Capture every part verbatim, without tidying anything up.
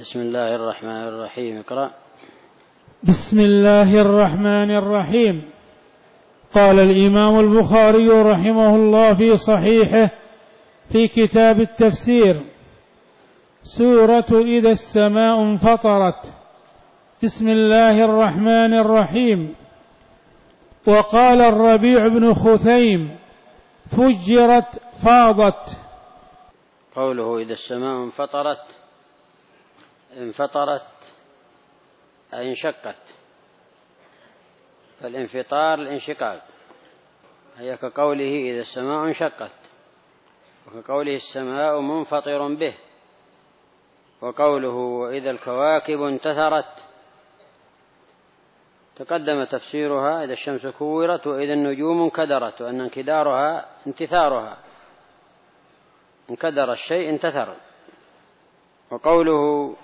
بسم الله الرحمن الرحيم. اقرأ. بسم الله الرحمن الرحيم. قال الإمام البخاري رحمه الله في صحيحه في كتاب التفسير: سورة إذا السماء انفطرت. بسم الله الرحمن الرحيم. وقال الربيع بن خثيم: فجرت فاضت. قوله إذا السماء انفطرت، انفطرت أي انشقت، فالانفطار الانشقاق، هي كقوله إذا السماء انشقت، وكقوله السماء منفطر به، وقوله وإذا الكواكب انتثرت تقدم تفسيرها إذا الشمس كورت وإذا النجوم انكدرت، وأن انكدارها انتثارها، انكدر الشيء انتثر. وقوله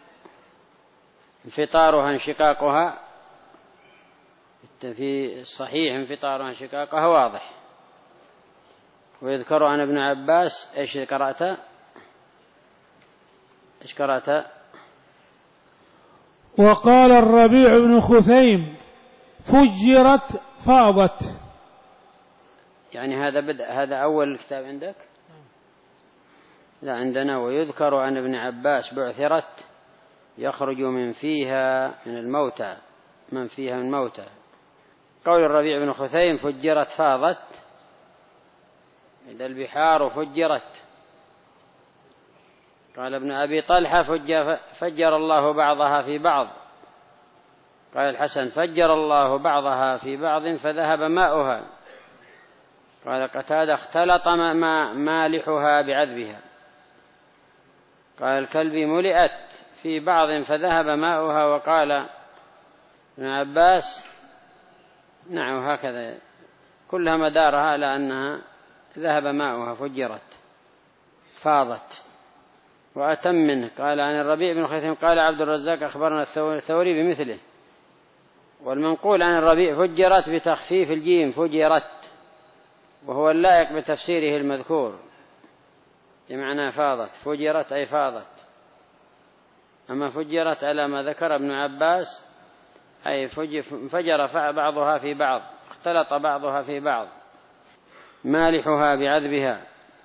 انفطارها انشقاقها في الصحيح انفطارها انشقاقها واضح. ويذكر عن ابن عباس ايش قرأت ايش قرأت وقال الربيع بن خثيم: فجرت فاضت. يعني هذا بدء، هذا أول الكتاب عندك؟ لا، عندنا ويذكر عن ابن عباس بعثرت يخرج من فيها من الموتى، من فيها من موتى. قول الربيع بن خثيم: فجرت فاضت، إذا البحار فجرت. قال ابن أبي طلحة: فجر, فجر الله بعضها في بعض. قال الحسن: فجر الله بعضها في بعض فذهب ماؤها. قال قتادة: اختلط ما مالحها بعذبها. قال الكلبي: ملئت في بعض فذهب ماؤها. وقال ابن عباس: نعم هكذا كلها مدارها على أنها ذهب ماؤها، فجرت فاضت. وأتم منه قال عن الربيع بن خثيم قال عبد الرزاق أخبرنا الثوري بمثله. والمنقول عن الربيع فجرت بتخفيف الجيم فجرت، وهو اللائق بتفسيره المذكور، بمعنى فاضت. فجرت أي فاضت. أما فجرت على ما ذكر ابن عباس أي فجر بعضها في بعض، اختلط بعضها في بعض، مالحها بعذبها،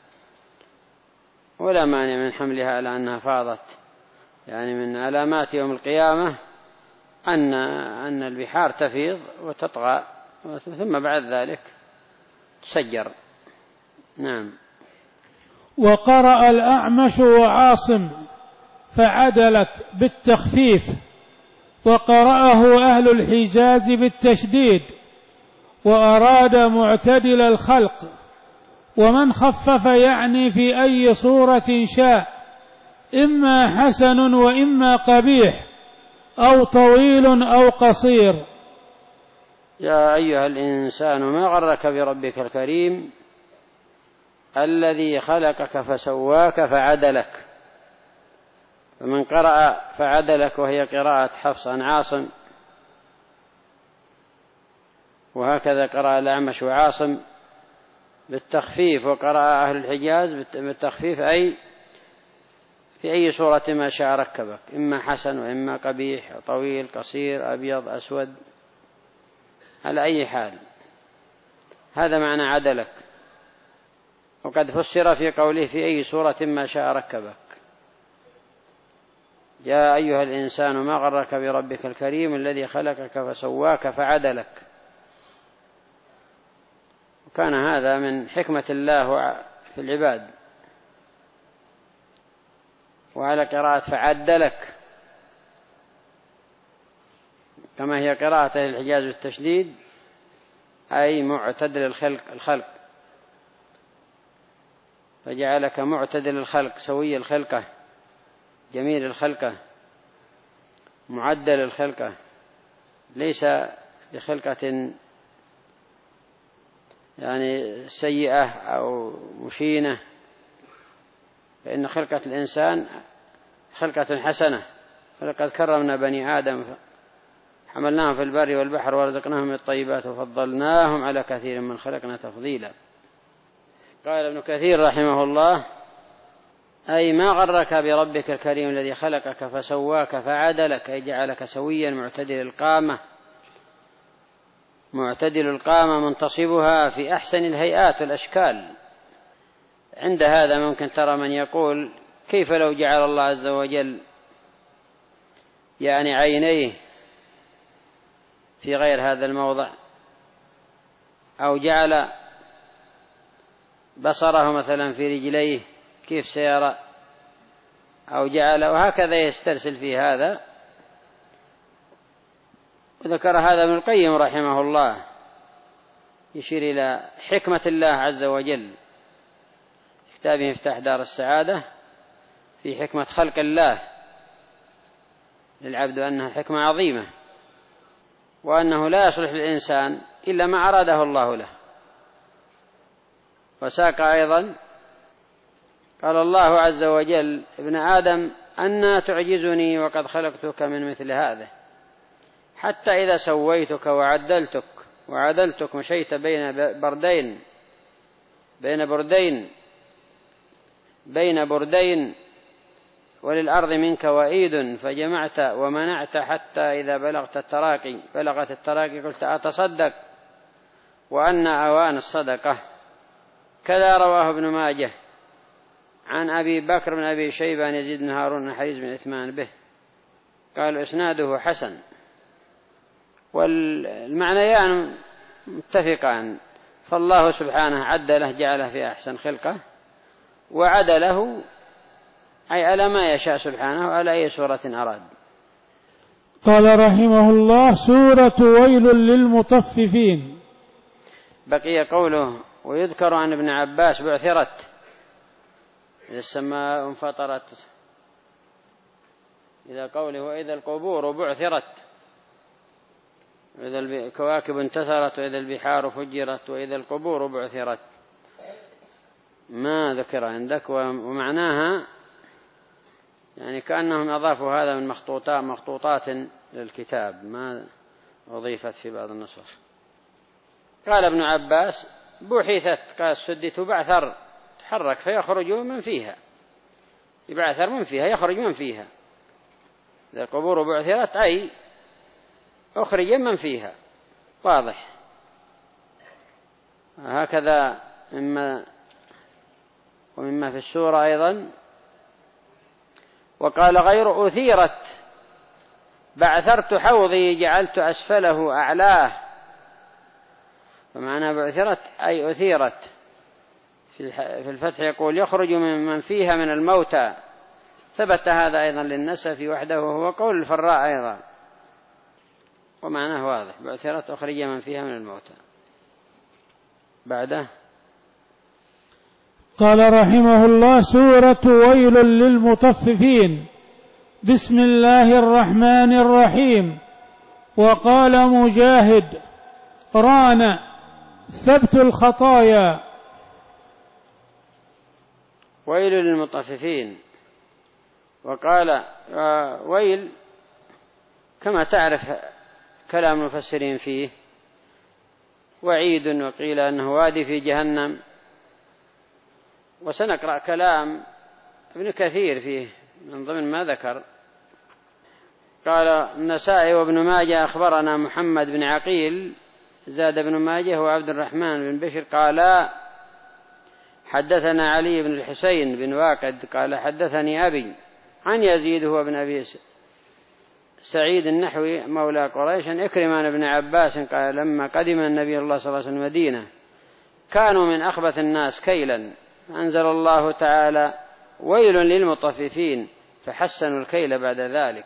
ولا مانع من حملها على أنها فاضت. يعني من علامات يوم القيامة أن أن البحار تفيض وتطغى، ثم بعد ذلك تسجر. نعم. وقرأ الأعمش وعاصم فعدلت بالتخفيف، وقرأه أهل الحجاز بالتشديد، وأراد معتدل الخلق. ومن خفف يعني في أي صورة شاء، إما حسن وإما قبيح، أو طويل أو قصير. يا أيها الإنسان ما غرك بربك الكريم الذي خلقك فسواك فعدلك. فمن قرأ فعدلك وهي قراءة حفص عن عاصم، وهكذا قرأ الأعمش وعاصم بالتخفيف، وقرأ أهل الحجاز بالتخفيف أي في أي صورة ما شاء ركبك، إما حسن وإما قبيح، طويل قصير أبيض أسود، على أي حال. هذا معنى عدلك. وقد فسر في قوله في أي صورة ما شاء ركبك. يا أيها الإنسان ما غرك بربك الكريم الذي خلقك فسواك فعدلك. وكان هذا من حكمة الله في العباد. وعلى قراءة فعدلك كما هي قراءة الحجاز بالتشديد أي معتدل الخلق الخلق فجعلك معتدل الخلق، سوي الخلقة، جميل الخلقة، معدل الخلقة، ليس بخلقة يعني سيئة أو مشينة، فإن خلقة الإنسان خلقة حسنة. فلقد كرمنا بني آدم حملناهم في البر والبحر ورزقناهم من الطيبات وفضلناهم على كثير من خلقنا تفضيلا. قال ابن كثير رحمه الله: أي ما غرك بربك الكريم الذي خلقك فسواك فعدلك، أي جعلك سويا معتدل القامة، معتدل القامة منتصبها في أحسن الهيئات والأشكال. عند هذا ممكن ترى من يقول كيف لو جعل الله عز وجل يعني عينيه في غير هذا الموضع، أو جعل بصره مثلا في رجليه كيف سيرى، أو جعل، وهكذا يسترسل في هذا. وذكر هذا ابن القيم رحمه الله، يشير إلى حكمة الله عز وجل في كتابه مفتاح دار السعادة في حكمة خلق الله للعبد، أنها حكمة عظيمة، وأنه لا يصلح للإنسان إلا ما أراده الله له. وساق أيضا قال الله عز وجل: ابن آدم أنى تعجزني وقد خلقتك من مثل هذا، حتى إذا سويتك وعدلتك وعدلتك مشيت بين بردين بين بردين بين بردين وللأرض منك وإيد، فجمعت ومنعت حتى إذا بلغت التراقي بلغت التراقي قلت أتصدق وأن أوان الصدقة. كذا رواه ابن ماجه عن أبي بكر بن أبي شيبة عن يزيد بن هارون عن حريز بن عثمان به، قال إسناده حسن. والمعنيان متفقان، فالله سبحانه عدله جعله في أحسن خلقه، وعدله أي على ما يشاء سبحانه وعلى أي سورة أراد. قال رحمه الله: سورة ويل للمطففين. بقي قوله: ويذكر عن ابن عباس بعثرت إذا السماء انفطرت، إذا قوله وإذا القبور بعثرت، وإذا الكواكب انتثرت، وإذا البحار فجرت، وإذا القبور بعثرت، ما ذكر عندك. ومعناها يعني كأنهم أضافوا هذا من مخطوطات مخطوطات للكتاب، ما أضيفت في بعض النسخ. قال ابن عباس: بحثت، قال سدت بعثر، تحرك فيخرج من فيها، يبعثر من فيها يخرج من فيها. إذا القبور بعثرت أي أخرج من فيها، واضح. هكذا مما ومما في السورة أيضا: وقال غير أثيرت بعثرت حوضي جعلت أسفله أعلاه. فمعنى بعثرت أي أثيرت. في الفتح يقول يخرج من من فيها من الموتى، ثبت هذا أيضا للنسف وحده، وهو قول الفراء أيضا، ومعناه واضح: بعثرت أخرج من فيها من الموتى. بعده قال رحمه الله: سورة ويل للمطففين. بسم الله الرحمن الرحيم. وقال مجاهد: ران ثبت الخطايا. ويل للمطففين. وقال ويل كما تعرف كلام المفسرين فيه، وعيد، وقيل أنه وادي في جهنم. وسنقرأ كلام ابن كثير فيه من ضمن ما ذكر. قال النسائي وابن ماجه أخبرنا محمد بن عقيل، زاد ابن ماجه وعبد الرحمن بن بشر قال حدثنا علي بن الحسين بن واقد قال حدثني أبي عن يزيد هو بن أبي سعيد النحوي مولى قريش إكرمان بن عباس قال لما قدم النبي الله صلى الله عليه وسلم المدينة كانوا من أخبث الناس كيلا، أنزل الله تعالى ويل للمطففين فحسنوا الكيل بعد ذلك.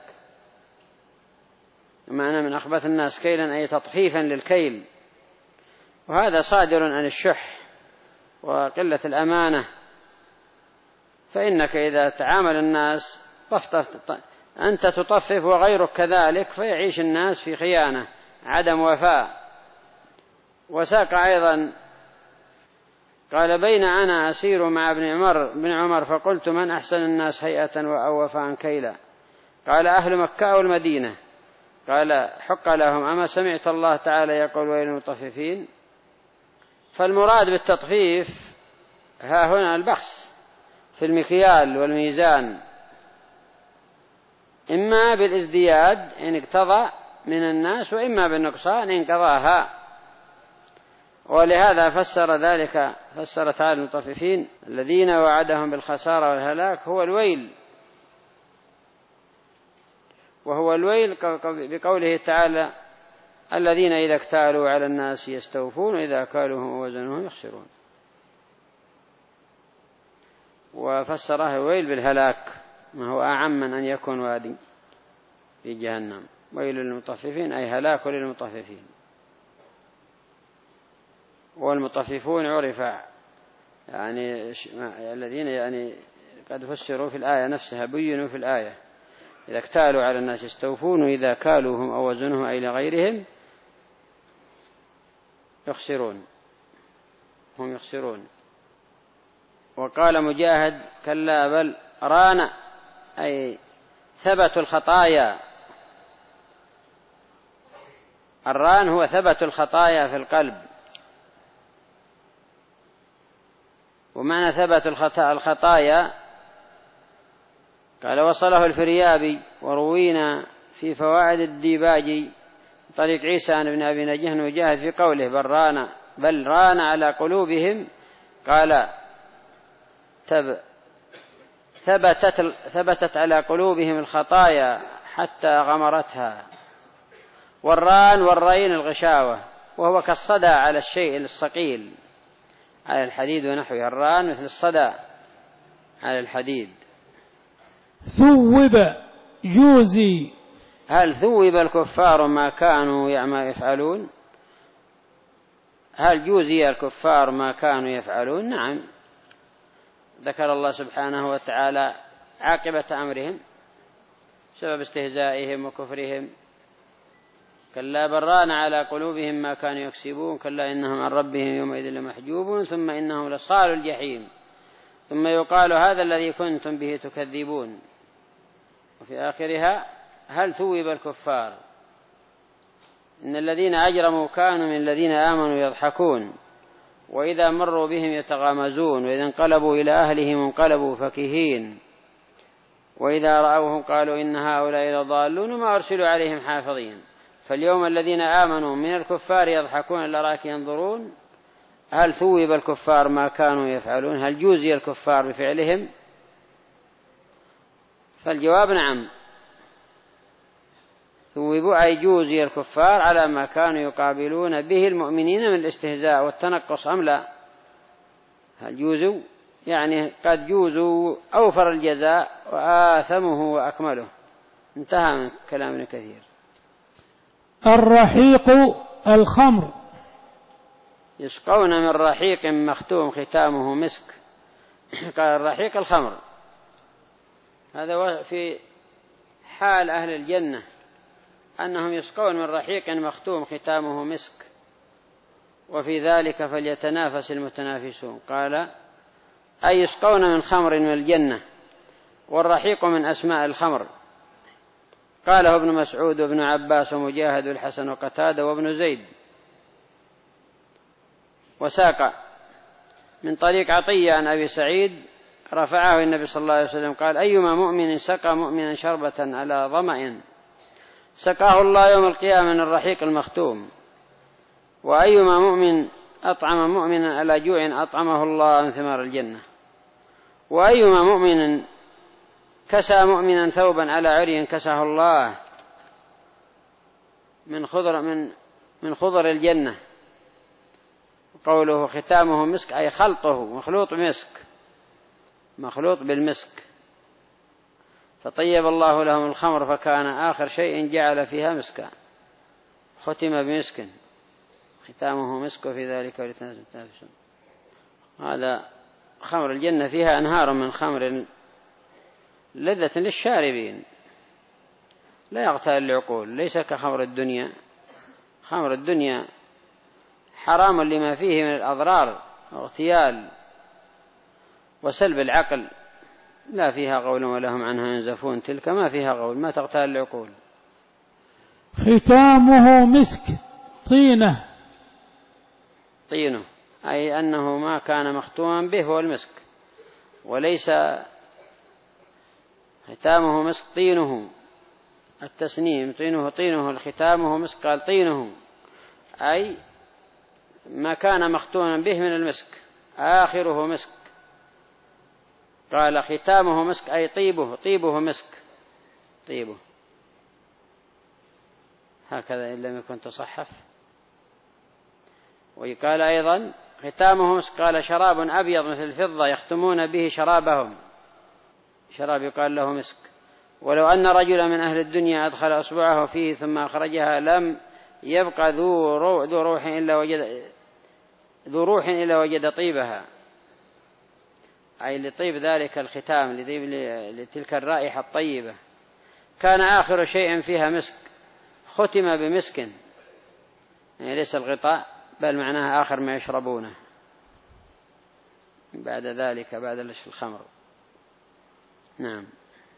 معنى من أخبث الناس كيلا أي تطفيفا للكيل، وهذا صادر عن الشح وقلة الأمانة. فإنك إذا تعامل الناس طفطف أنت تطفف وغيرك كذلك، فيعيش الناس في خيانة عدم وفاء. وساق أيضا قال بين أنا أسير مع ابن عمر بن عمر فقلت من أحسن الناس هيئة وأوفاء كيلا؟ قال أهل مكة أو المدينة؟ قال حق لهم. أما سمعت الله تعالى يقول ويل للمطففين؟ فالمراد بالتطفيف ها هنا البخس، في المكيال والميزان، إما بالازدياد إن اقتضى من الناس، وإما بالنقصان إن قضاها. ولهذا فسر ذلك فسر تعالى المطففين الذين وعدهم بالخسارة والهلاك هو الويل، وهو الويل بقوله تعالى الذين إذا اكتالوا على الناس يستوفون وإذا كالوهم ووزنوهم يخسرون. وفسره الويل بالهلاك، ما هو أعم من أن يكون وادي في جهنم. ويل للمطففين أي هلاك للمطففين. والمطففون عرف يعني الذين يعني قد فسروا في الآية نفسها، بينوا في الآية إذا اكتالوا على الناس يستوفون وإذا كالوهم أو وزنوهم أي لغيرهم يخسرون، هم يخسرون. وقال مجاهد كلا بل ران أي ثبت الخطايا. الران هو ثبت الخطايا في القلب، ومعنى ثبت الخطايا قال وصله الفريابي وروينا في فوائد الديباجي طريق عيسى بن أبي نجيه وجاهد في قوله بل ران بل ران على قلوبهم، قال ثبتت ثبتت على قلوبهم الخطايا حتى غمرتها. والران والرين الغشاوة، وهو كالصدى على الشيء الثقيل على الحديد ونحوه. الران مثل الصدى على الحديد. ثوب جوزي. هل ثوب الكفار ما كانوا يفعلون؟ هل جوزي الكفار ما كانوا يفعلون؟ نعم، ذكر الله سبحانه وتعالى عاقبة أمرهم سبب استهزائهم وكفرهم. كلا بل ران على قلوبهم ما كانوا يكسبون كلا إنهم عن ربهم يومئذ لمحجوبون ثم إنهم لصالوا الجحيم ثم يقال هذا الذي كنتم به تكذبون. وفي آخرها هل ثوب الكفار إن الذين أجرموا كانوا من الذين آمنوا يضحكون وإذا مروا بهم يتغامزون وإذا انقلبوا إلى أهلهم انقلبوا فكهين وإذا رأوهم قالوا إن هؤلاء لضالون وما أرسلوا عليهم حافظين. فاليوم الذين آمنوا من الكفار يضحكون الأراك ينظرون. هل ثوب الكفار ما كانوا يفعلون؟ هل جوزي الكفار بفعلهم؟ فالجواب نعم، ثوبوا أي جوزي الكفار على ما كانوا يقابلون به المؤمنين من الاستهزاء والتنقص أم لا؟ هل جوزوا يعني قد جوزوا أوفر الجزاء وآثمه وأكمله. انتهى من كلام ابن كثير. الرحيق الخمر. يسقون من رحيق مختوم ختامه مسك. قال الرحيق الخمر، هذا في حال أهل الجنة أنهم يسقون من رحيق مختوم ختامه مسك وفي ذلك فليتنافس المتنافسون. قال أي يسقون من خمر من الجنة، والرحيق من أسماء الخمر. قاله ابن مسعود وابن عباس ومجاهد الحسن وقتادة وابن زيد. وساق من طريق عطية عن أبي سعيد رفعه النبي صلى الله عليه وسلم قال أيما مؤمن سقى مؤمنا شربة على ظمأ سقاه الله يوم القيامة من الرحيق المختوم، وأيما مؤمن أطعم مؤمنا على جوع أطعمه الله من ثمار الجنة، وأيما مؤمن كسى مؤمنا ثوبا على عري كساه الله من خضر من من خضر الجنة. قوله ختامه مسك أي خلطه مخلوط مسك مخلوط بالمسك. فطيب الله لهم الخمر فكان آخر شيء جعل فيها مسكا ختم بمسك ختامه مسك وفي ذلك ولتنافسون. هذا خمر الجنة فيها أنهار من خمر لذة للشاربين لا يغتال العقول، ليس كخمر الدنيا. خمر الدنيا حرام لما فيه من الأضرار واغتيال وسلب العقل، لا فيها قول ولهم عنها ينزفون، تلك ما فيها قول ما تغتال العقول. ختامه مسك طينة. طينه أي أنه ما كان مختوما به هو المسك، وليس ختامه مسك طينه، التسنيم طينه طينه الختامه مسك، قال طينه أي ما كان مختونا به من المسك آخره مسك، قال ختامه مسك أي طيبه طيبه مسك طيبه، هكذا إن لم يكن تصحف. وقال أيضا ختامه مسك، قال شراب أبيض مثل الفضة يختمون به شرابهم، شراب يقال له مسك. ولو أن رجلا من أهل الدنيا أدخل أصبعه فيه ثم أخرجها لم يبقى ذو روح إلا وجد ذو روح إلا وجد طيبها، أي لطيب ذلك الختام، لتلك الرائحة الطيبة. كان آخر شيء فيها مسك، ختم بمسك، يعني ليس الغطاء بل معناها آخر ما يشربونه بعد ذلك بعد الخمر. نعم.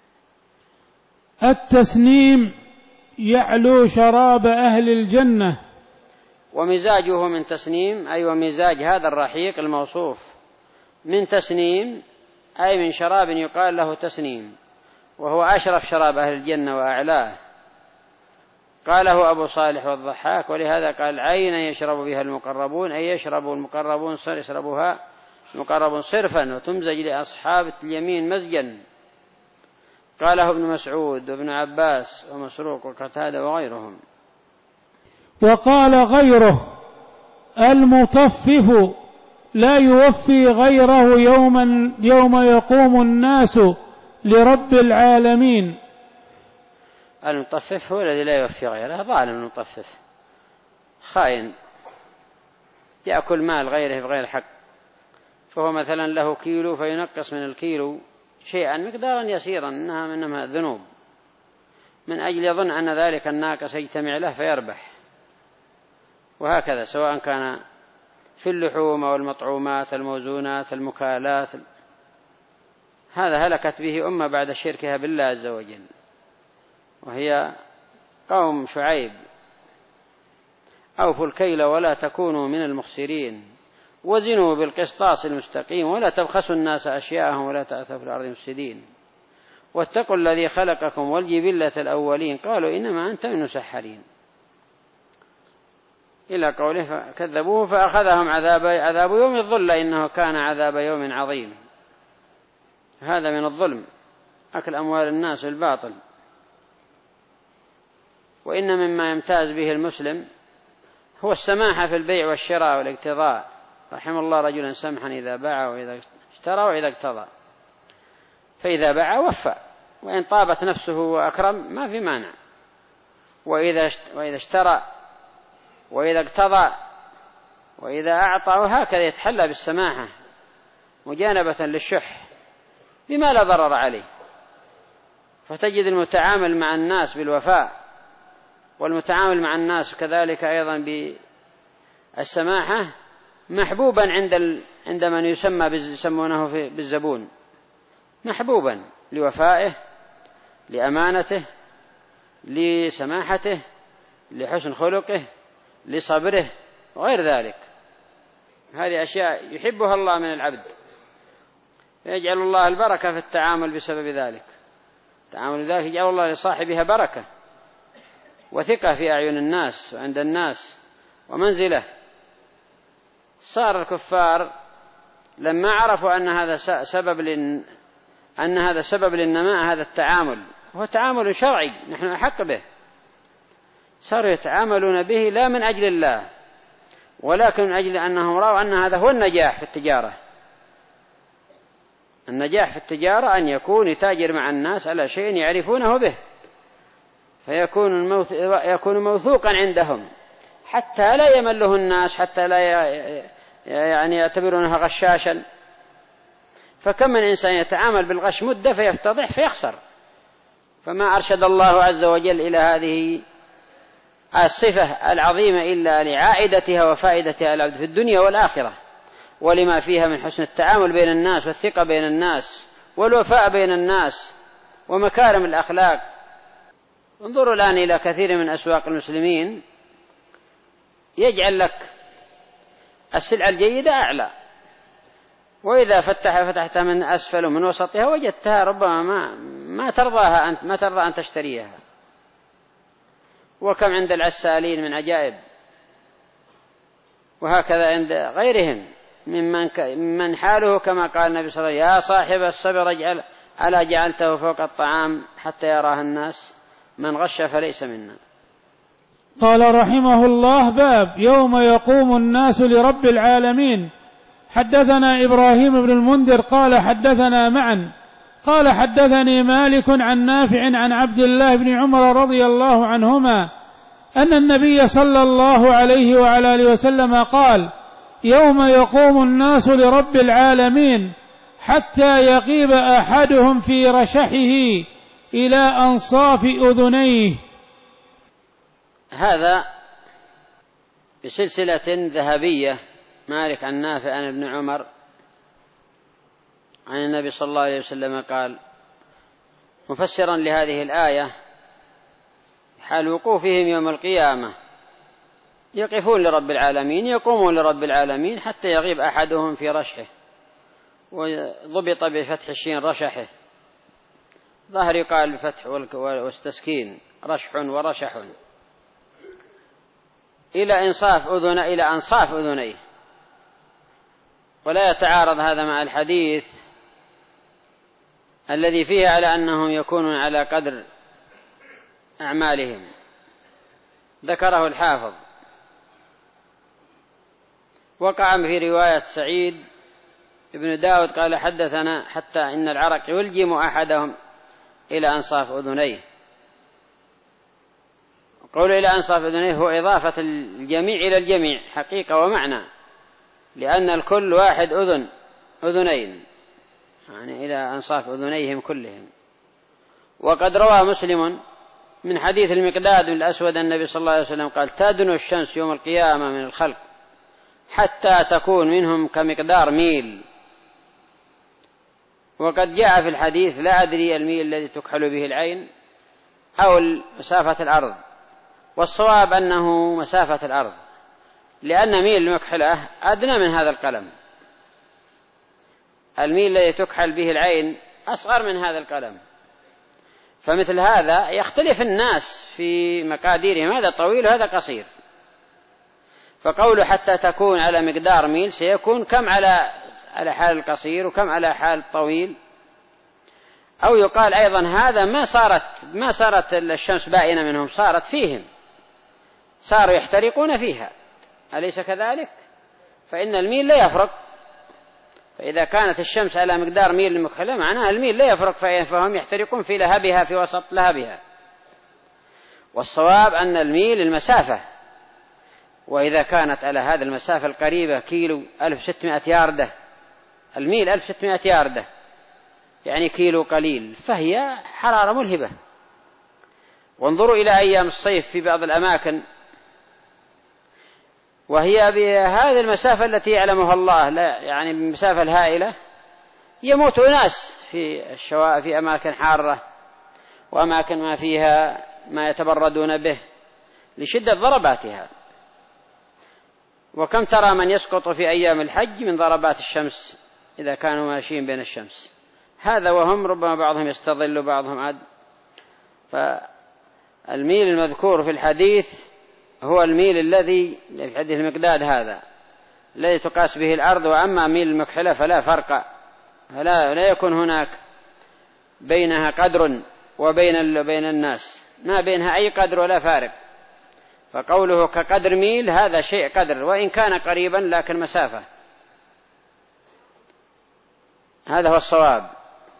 التسنيم يعلو شراب أهل الجنة. ومزاجه من تسنيم أي ومزاج هذا الرحيق الموصوف من تسنيم أي من شراب يقال له تسنيم، وهو أشرف شراب أهل الجنة وأعلاه. قاله أبو صالح والضحاك، ولهذا قال عينا يشرب بها المقربون، أي يشرب المقربون صر يشربها المقربون صرفا، وتمزج لأصحاب اليمين مزجا. قاله ابن مسعود وابن عباس ومسروق وقتادة وغيرهم. وقال غيره المطفف لا يوفي غيره يوما يوم يقوم الناس لرب العالمين. المطفف هو الذي لا يوفي غيره، ظالم المطفف خائن يأكل مال غيره بغير حق، فهو مثلا له كيلو فينقص من الكيلو شيئا مقدارا يسيرا إنها منها ذنوب، من أجل يظن أن ذلك الناقص يجتمع له فيربح. وهكذا سواء كان في اللحوم والمطعومات الموزونات المكالات، هذا هلكت به أمة بعد شركها بالله عز وجل، وهي قوم شعيب. أوفوا الكيل ولا تكونوا من المخسرين وزنوا بالقسطاس المستقيم ولا تبخسوا الناس أشياءهم ولا تعثوا في الأرض مفسدين واتقوا الذي خلقكم والجبلة الأولين قالوا إنما أنت من المسحرين، إلى قوله فكذبوه فأخذهم عذاب عذاب يوم الظلة إنه كان عذاب يوم عظيم. هذا من الظلم، أكل أموال الناس بالباطل. وإن مما يمتاز به المسلم هو السماحة في البيع والشراء والاقتضاء. رحم الله رجلا سمحا إذا باع وإذا اشترى وإذا اقتضى، فإذا باع وفى، وإن طابت نفسه وأكرم ما في مانع، وإذا وإذا اشترى وإذا اقتضى وإذا أعطى، وهكذا يتحلى بالسماحة مجانبة للشح بما لا ضرر عليه. فتجد المتعامل مع الناس بالوفاء، والمتعامل مع الناس كذلك أيضا بالسماحة محبوبا عند ال... عند من يسمى يسمونه بالزبون، محبوبا لوفائه لأمانته لسماحته لحسن خلقه لصبره وغير ذلك. هذه أشياء يحبها الله من العبد، يجعل الله البركة في التعامل بسبب ذلك. تعامل ذلك يجعل الله لصاحبها بركة وثقة في أعين الناس وعند الناس ومنزله. صار الكفار لما عرفوا أن هذا سبب لن... أن هذا سبب للنماء هذا التعامل، هو تعامل شرعي نحن أحق به، صاروا يتعاملون به لا من أجل الله ولكن من أجل أنهم رأوا أن هذا هو النجاح في التجارة. النجاح في التجارة أن يكون يتاجر مع الناس على شيء يعرفونه به، فيكون الموث... يكون موثوقا عندهم حتى لا يمله الناس، حتى لا ي... يعني يعتبرونها غشاشا. فكم من إنسان يتعامل بالغش مدة فيفتضح فيخسر. فما أرشد الله عز وجل إلى هذه الصفة العظيمة إلا لعائدتها وفائدتها العبد في الدنيا والآخرة، ولما فيها من حسن التعامل بين الناس والثقة بين الناس والوفاء بين الناس ومكارم الأخلاق. انظروا الآن إلى كثير من أسواق المسلمين يجعل لك السلعة الجيدة أعلى، وإذا فتح فتحتها من أسفل ومن وسطها وجدتها ربما ما, ما ترضاها أنت ما ترضى أن تشتريها. وكم عند العسالين من عجائب، وهكذا عند غيرهم ممن من حاله كما قال النبي صلى الله عليه وسلم: يا صاحب الصبر اجعل ألا جعلته فوق الطعام حتى يراه الناس، من غش فليس منا. قال رحمه الله: باب يوم يقوم الناس لرب العالمين. حدثنا إبراهيم بن المنذر قال حدثنا معا قال حدثني مالك عن نافع عن عبد الله بن عمر رضي الله عنهما أن النبي صلى الله عليه وعلى آله وسلم قال: يوم يقوم الناس لرب العالمين حتى يغيب أحدهم في رشحه إلى أنصاف أذنيه. هذا بسلسلة ذهبية، مالك عن نافع عن ابن عمر عن النبي صلى الله عليه وسلم قال، مفسرا لهذه الآية: حال وقوفهم يوم القيامة يقفون لرب العالمين، يقومون لرب العالمين حتى يغيب أحدهم في رشحه، وضبط بفتح الشين رشحه، ظهر يقال بفتح والتسكين رشح ورشح، إلى إنصاف أذن إلى أنصاف أذنيه. ولا يتعارض هذا مع الحديث الذي فيه على أنهم يكونون على قدر أعمالهم، ذكره الحافظ. وقع في رواية سعيد ابن داود قال: حدثنا حتى إن العرق يلجم أحدهم إلى أنصاف أذنيه. قول إلى أنصاف أذنيه هو إضافة الجميع إلى الجميع حقيقة ومعنى، لأن الكل واحد أذن أذنين، يعني إلى أنصاف أذنيهم كلهم. وقد روى مسلم من حديث المقداد بن الأسود النبي صلى الله عليه وسلم قال: تدنو الشمس يوم القيامة من الخلق حتى تكون منهم كمقدار ميل. وقد جاء في الحديث: لا أدري الميل الذي تكحل به العين أو مسافة الأرض، والصواب أنه مسافة الأرض، لأن ميل المكحلة أدنى من هذا القلم. الميل الذي تكحل به العين أصغر من هذا القلم، فمثل هذا يختلف الناس في مقاديرهم، هذا طويل وهذا قصير. فقوله حتى تكون على مقدار ميل سيكون كم على على حال القصير وكم على حال الطويل. أو يقال أيضا هذا ما صارت ما صارت الشمس بائنة منهم، صارت فيهم، صاروا يحترقون فيها، أليس كذلك؟ فإن الميل لا يفرق، فإذا كانت الشمس على مقدار ميل المكحلة معناها الميل لا يفرق، فهم يحترقون في لهبها في وسط لهبها. والصواب أن الميل المسافة، وإذا كانت على هذا المسافة القريبة كيلو ألف وستمائة ياردة، الميل ألف وستمائة ياردة يعني كيلو قليل، فهي حرارة ملهبة. وانظروا إلى أيام الصيف في بعض الأماكن وهي بهذه المسافة التي يعلمها الله، لا يعني المسافة الهائلة، يموت ناس في الشواء في أماكن حارة وأماكن ما فيها ما يتبردون به لشدة ضرباتها. وكم ترى من يسقط في أيام الحج من ضربات الشمس إذا كانوا ماشيين بين الشمس، هذا وهم ربما بعضهم يستظل وبعضهم عد. فالميل المذكور في الحديث هو الميل الذي في حديث المقداد هذا الذي تقاس به الأرض. وأما ميل المكحلة فلا فرق، فلا لا يكون هناك بينها قدر وبين بين الناس، ما بينها أي قدر ولا فارق. فقوله كقدر ميل هذا شيء قدر، وإن كان قريبا لكن مسافة، هذا هو الصواب.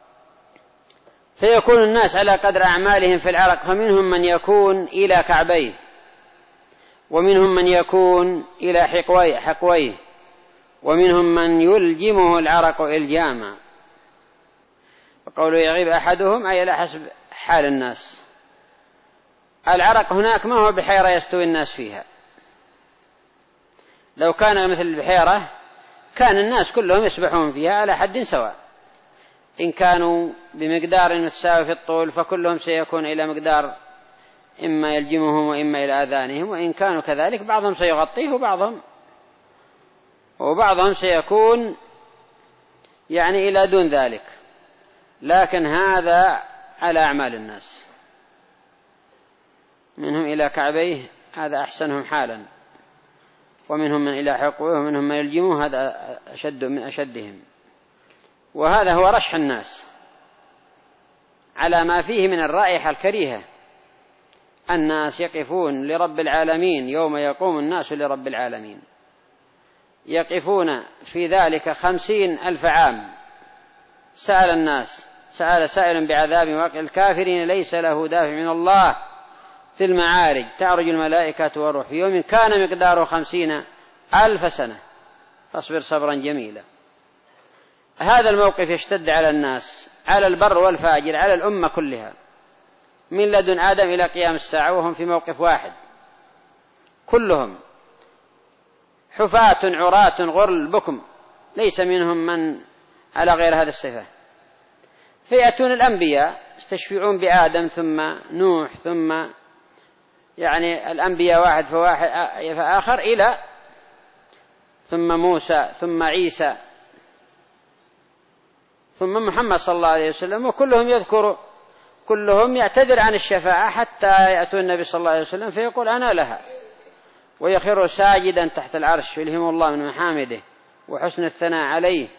فيكون الناس على قدر أعمالهم في العرق، فمنهم من يكون إلى كعبيه، ومنهم من يكون إلى حقويه, حقويه ومنهم من يلجمه العرق إلجاما. وقوله يغيب أحدهم أي على حسب حال الناس. العرق هناك ما هو بحيرة يستوي الناس فيها، لو كان مثل البحيرة كان الناس كلهم يسبحون فيها على حد سواء، إن كانوا بمقدار متساوي في الطول فكلهم سيكون إلى مقدار إما يلجمهم وإما إلى آذانهم، وإن كانوا كذلك بعضهم سيغطيه وبعضهم وبعضهم سيكون يعني إلى دون ذلك، لكن هذا على أعمال الناس، منهم إلى كعبيه هذا أحسنهم حالا، ومنهم من إلى حقوه ومنهم من يلجموه هذا أشد من أشدهم. وهذا هو رشح الناس على ما فيه من الرائحة الكريهة. الناس يقفون لرب العالمين يوم يقوم الناس لرب العالمين، يقفون في ذلك خمسين ألف عام. سأل الناس سأل سائل بعذاب واقع الكافرين ليس له دافع من الله في المعارج تعرج الملائكة والروح في يوم كان مقداره خمسين ألف سنة فاصبر صبرا جميلا. هذا الموقف يشتد على الناس، على البر والفاجر، على الأمة كلها من لدن آدم إلى قيام الساعة، وهم في موقف واحد كلهم حفاة عراة غرل بكم، ليس منهم من على غير هذا الصفة. فيأتون الأنبياء يستشفعون بآدم ثم نوح ثم يعني الأنبياء واحد فواحد فآخر إلى ثم موسى ثم عيسى ثم محمد صلى الله عليه وسلم، وكلهم يذكر كلهم يعتذر عن الشفاعة حتى يأتون النبي صلى الله عليه وسلم فيقول أنا لها، ويخر ساجدا تحت العرش يلهم الله من محامده وحسن الثناء عليه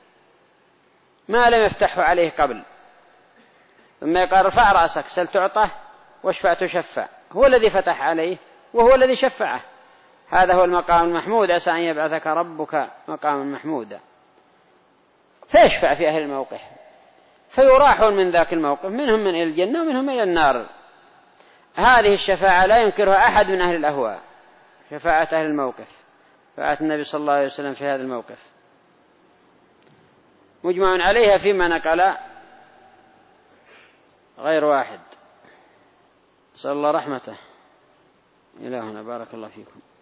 ما لم يفتحه عليه قبل. ثم يقول ارفع رأسك سل تعطى واشفع تشفع، هو الذي فتح عليه وهو الذي شفعه. هذا هو المقام المحمود، عسى أن يبعثك ربك مقاما محمودا. فيشفع في أهل الموقف فيراحون من ذاك الموقف، منهم من إلى الجنة ومنهم إلى النار. هذه الشفاعة لا ينكرها أحد من أهل الأهواء، شفاعة أهل الموقف، شفاعة النبي صلى الله عليه وسلم في هذا الموقف مجمع عليها فيما نقل غير واحد. صلى الله رحمته. إلهنا بارك الله فيكم.